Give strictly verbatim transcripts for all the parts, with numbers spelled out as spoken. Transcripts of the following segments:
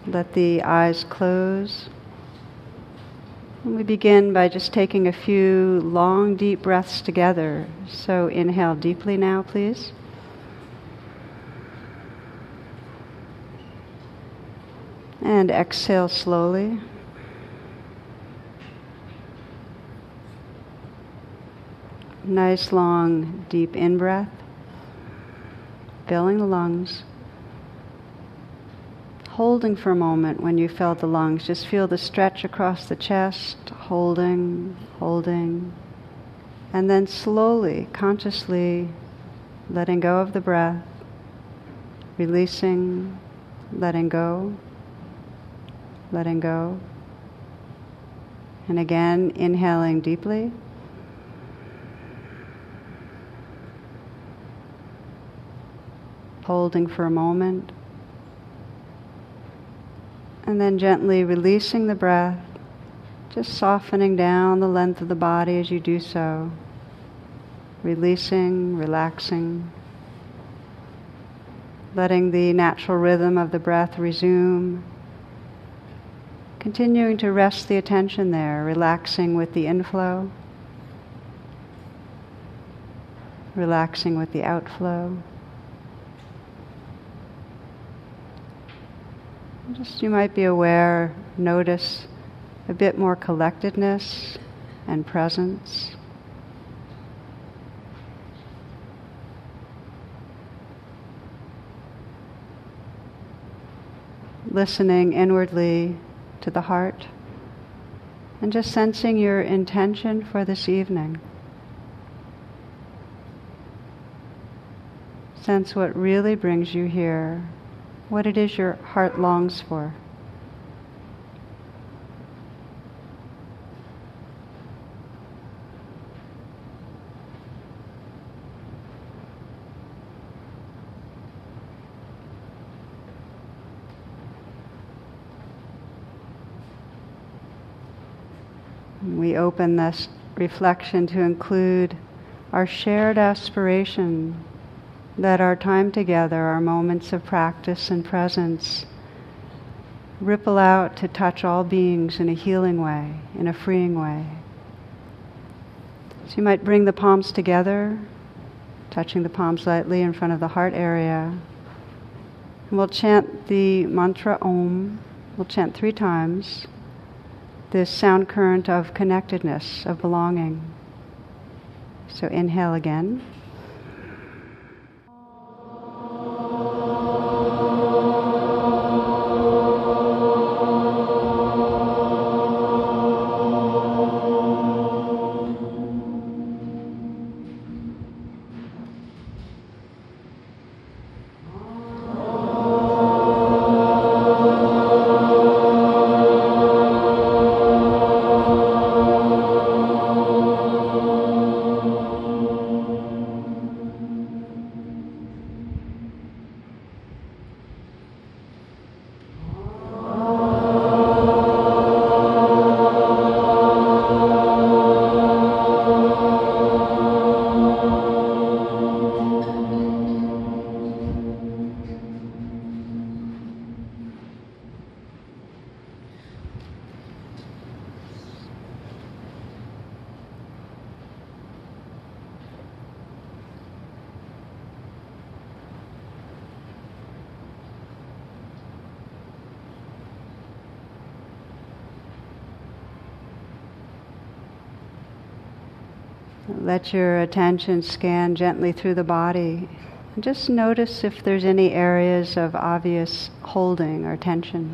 Let the eyes close. And we begin by just taking a few long, deep breaths together. So inhale deeply now, please. And exhale slowly. Nice, long, deep in-breath, filling the lungs. Holding for a moment when you fill the lungs. Just feel the stretch across the chest, holding, holding. And then slowly, consciously letting go of the breath, releasing, letting go, letting go. And again, inhaling deeply. Holding for a moment. And then gently releasing the breath, just softening down the length of the body as you do so. Releasing, relaxing. Letting the natural rhythm of the breath resume. Continuing to rest the attention there, relaxing with the inflow. Relaxing with the outflow. Just you might be aware, notice a bit more collectedness and presence. Listening inwardly to the heart and just sensing your intention for this evening. Sense what really brings you here. What it is your heart longs for. We open this reflection to include our shared aspiration that our time together, our moments of practice and presence, ripple out to touch all beings in a healing way, in a freeing way. So you might bring the palms together, touching the palms lightly in front of the heart area. And we'll chant the mantra Om. We'll chant three times this sound current of connectedness, of belonging. So inhale again. Let your attention scan gently through the body. And just notice if there's any areas of obvious holding or tension.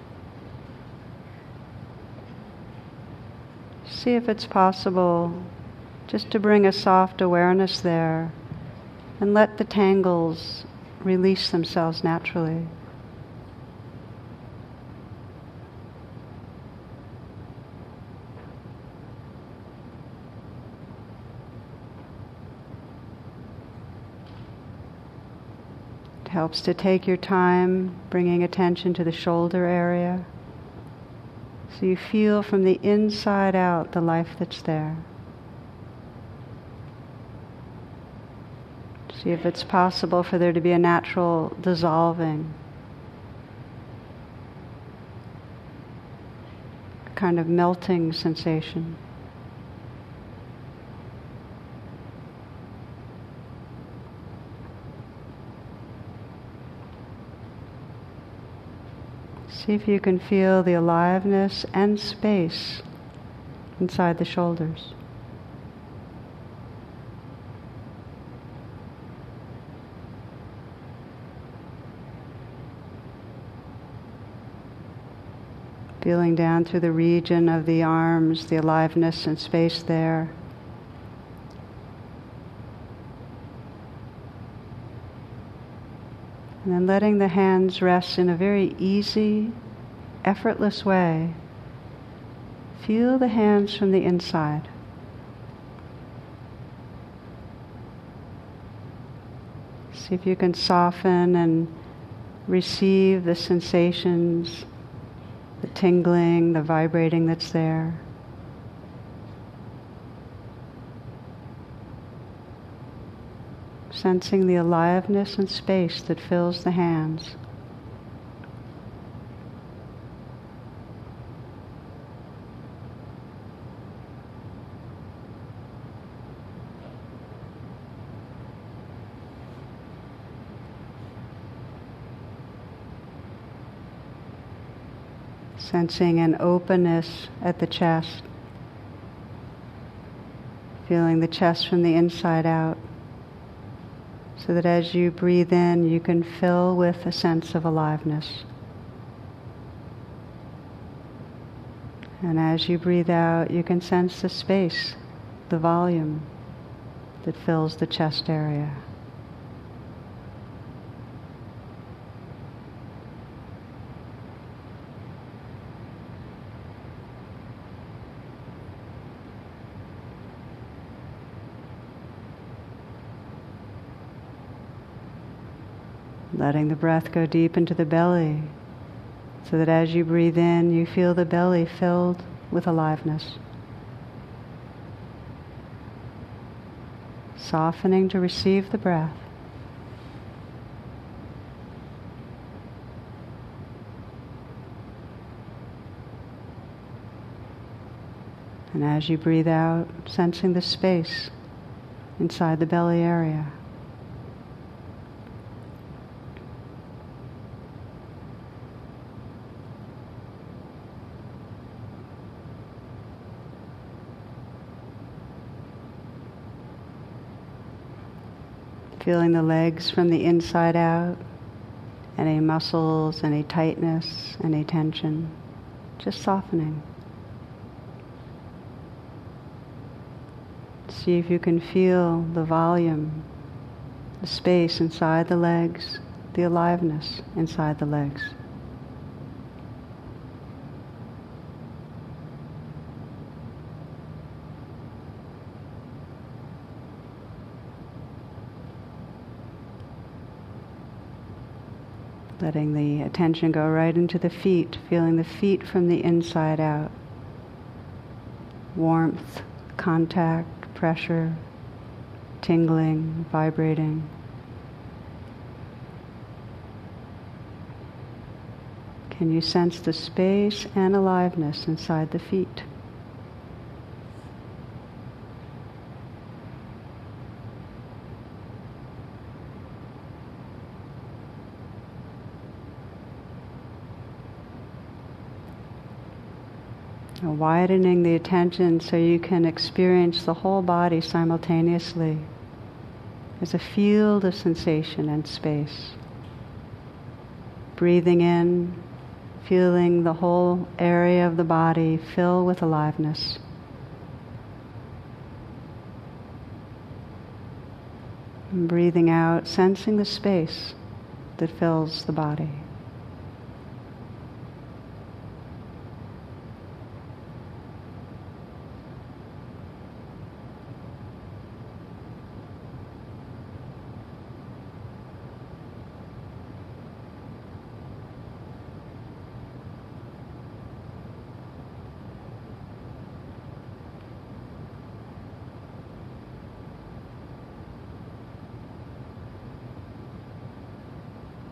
See if it's possible just to bring a soft awareness there and let the tangles release themselves naturally. Helps to take your time bringing attention to the shoulder area so you feel from the inside out the life that's there. See if it's possible for there to be a natural dissolving kind of melting sensation. See if you can feel the aliveness and space inside the shoulders. Feeling down through the region of the arms, the aliveness and space there. And then letting the hands rest in a very easy, effortless way. Feel the hands from the inside. See if you can soften and receive the sensations, the tingling, the vibrating that's there. Sensing the aliveness and space that fills the hands. Sensing an openness at the chest. Feeling the chest from the inside out. So that as you breathe in, you can fill with a sense of aliveness. And as you breathe out, you can sense the space, the volume that fills the chest area. Letting the breath go deep into the belly, so that as you breathe in, you feel the belly filled with aliveness. Softening to receive the breath. And as you breathe out, sensing the space inside the belly area. Feeling the legs from the inside out, any muscles, any tightness, any tension, just softening. See if you can feel the volume, the space inside the legs, the aliveness inside the legs. Letting the attention go right into the feet, feeling the feet from the inside out. Warmth, contact, pressure, tingling, vibrating. Can you sense the space and aliveness inside the feet? Widening the attention so you can experience the whole body simultaneously as a field of sensation and space. Breathing in, feeling the whole area of the body fill with aliveness. And breathing out, sensing the space that fills the body.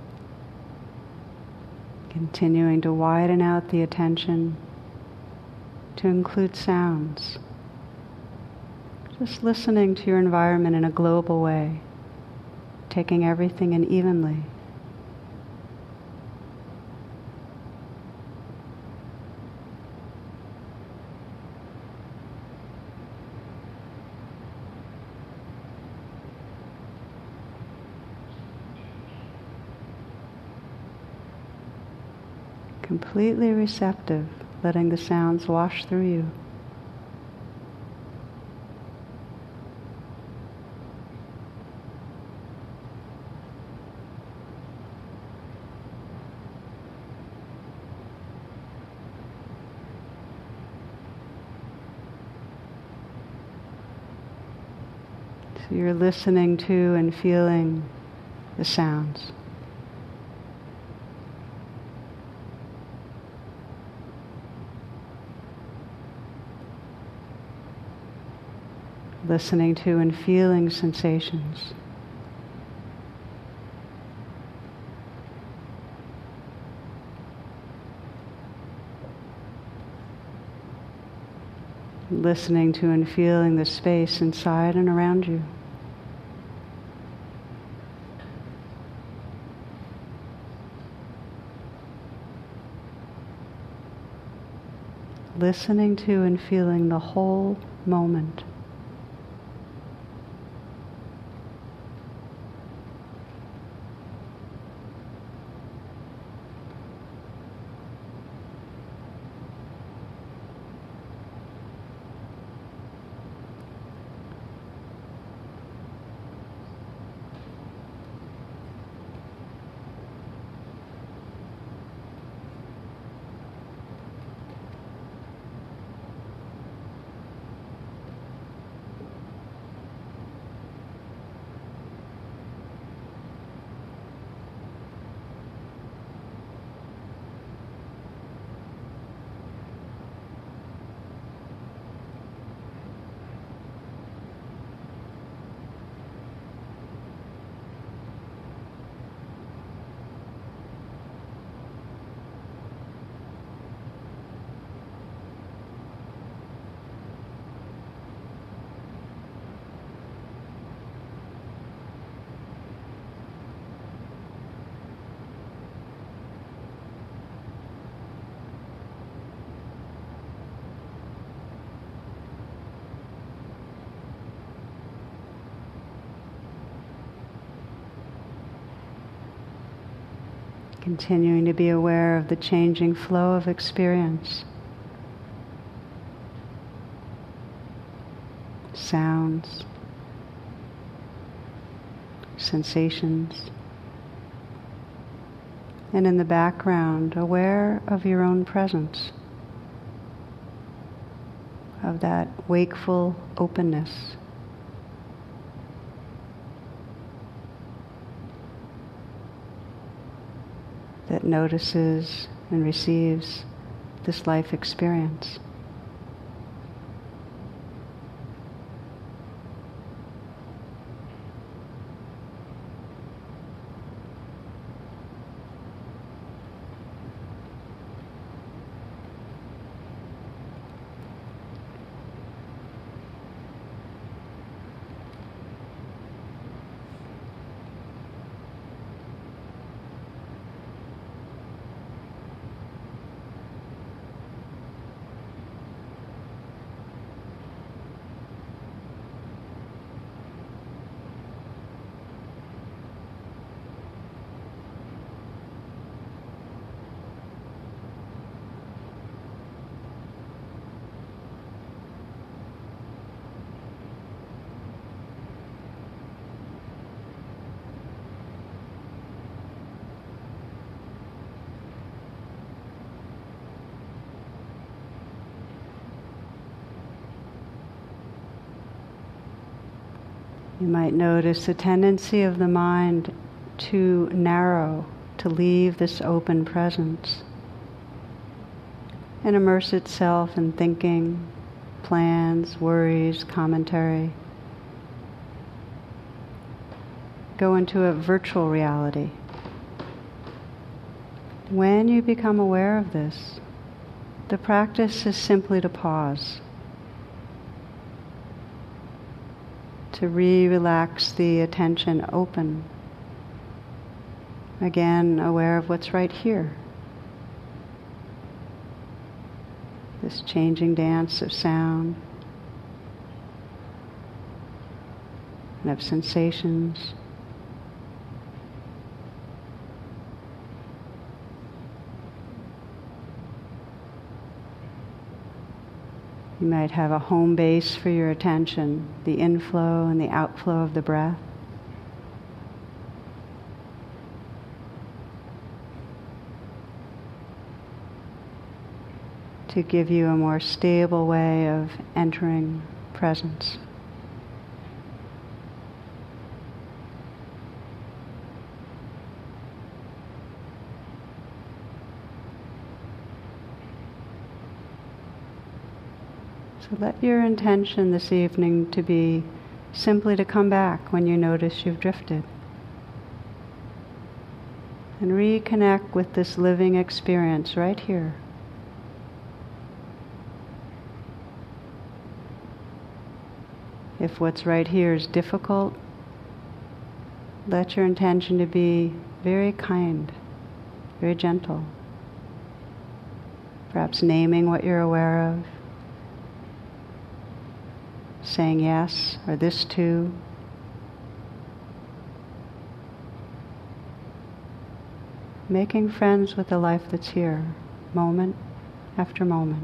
Continuing to widen out the attention, to include sounds. Just listening to your environment in a global way, taking everything in evenly. Completely receptive, letting the sounds wash through you. So you're listening to and feeling the sounds. Listening to and feeling sensations. Listening to and feeling the space inside and around you. Listening to and feeling the whole moment. Continuing to be aware of the changing flow of experience. Sounds, sensations, and in the background, aware of your own presence, of that wakeful openness. That notices and receives this life experience. You might notice the tendency of the mind to narrow, to leave this open presence and immerse itself in thinking, plans, worries, commentary. Go into a virtual reality. When you become aware of this, The practice is simply to pause, to re-relax the attention open. Again, aware of what's right here. This changing dance of sound and of sensations. You might have a home base for your attention, the inflow and the outflow of the breath. To give you a more stable way of entering presence. So let your intention this evening to be simply to come back when you notice you've drifted. And reconnect with this living experience right here. If what's right here is difficult, let your intention to be very kind, very gentle. Perhaps naming what you're aware of, saying yes or this too. Making friends with the life that's here, moment after moment.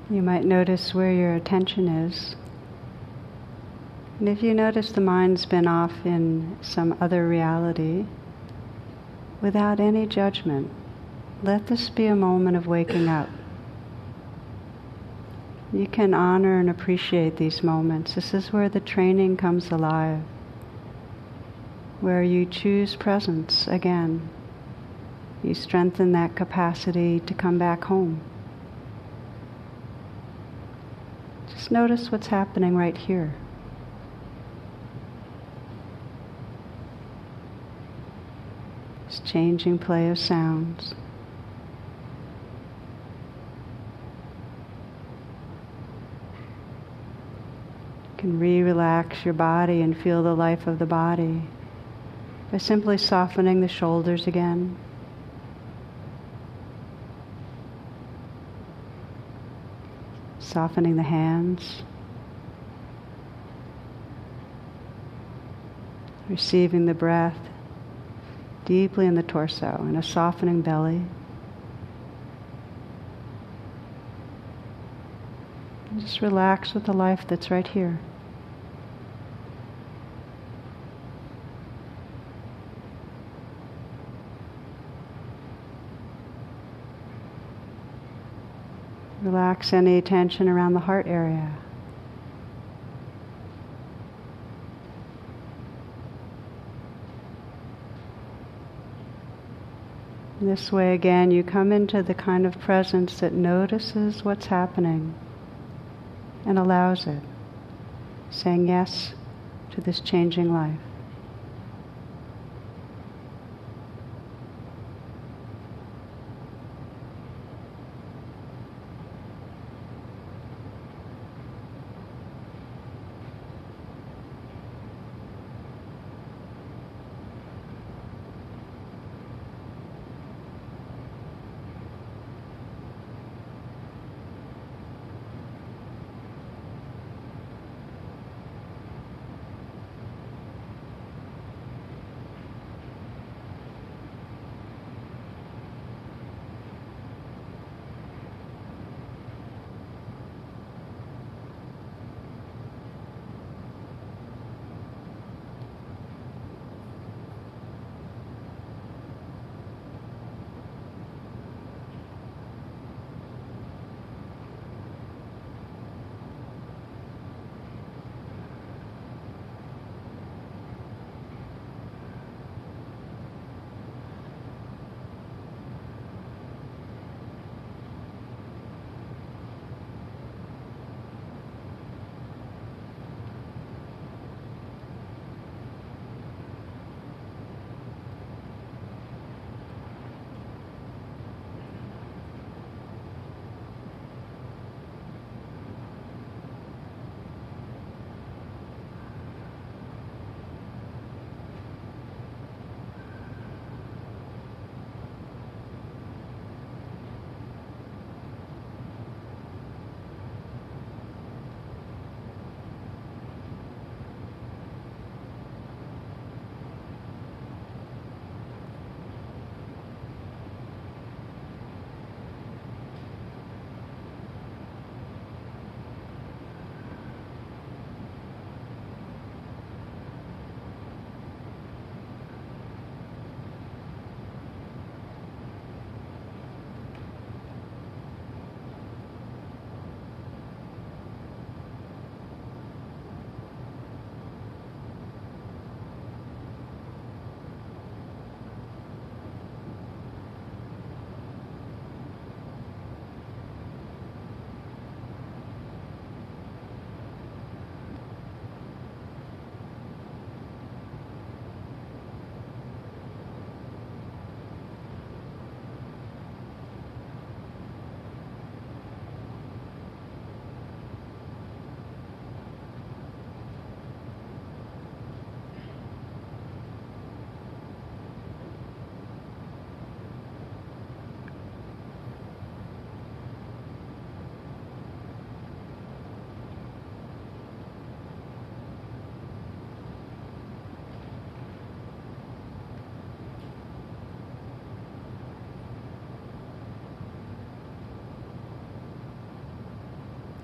You might notice where your attention is. And if you notice the mind's been off in some other reality, without any judgment, let this be a moment of waking up. You can honor and appreciate these moments. This is where the training comes alive, where you choose presence again. You strengthen that capacity to come back home. Just notice what's happening right here. This changing play of sounds. You can re-relax your body and feel the life of the body by simply softening the shoulders again. Softening the hands. Receiving the breath deeply in the torso and a softening belly. And just relax with the life that's right here. Relax any tension around the heart area. This way again, you come into the kind of presence that notices what's happening and allows it, saying yes to this changing life.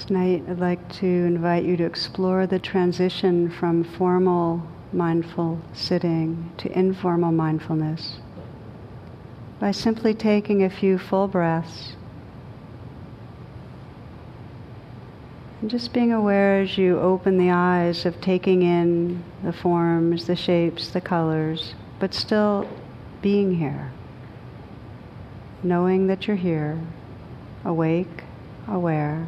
Tonight I'd like to invite you to explore the transition from formal mindful sitting to informal mindfulness by simply taking a few full breaths and just being aware as you open the eyes of taking in the forms, the shapes, the colors, but still being here, knowing that you're here, awake, aware.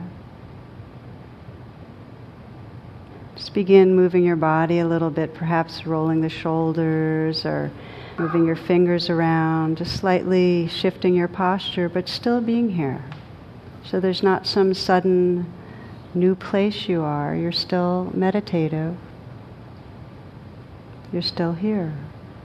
Just begin moving your body a little bit, perhaps rolling the shoulders or moving your fingers around, just slightly shifting your posture, but still being here. So there's not some sudden new place you are. You're still meditative. You're still here.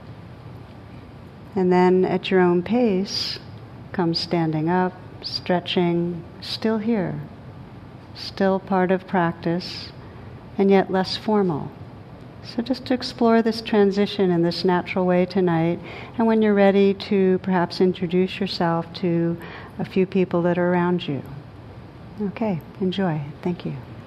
And then at your own pace, come standing up, stretching, still here. Still part of practice, and yet less formal. So just to explore this transition in this natural way tonight, and when you're ready to perhaps introduce yourself to a few people that are around you. Okay, enjoy. Thank you.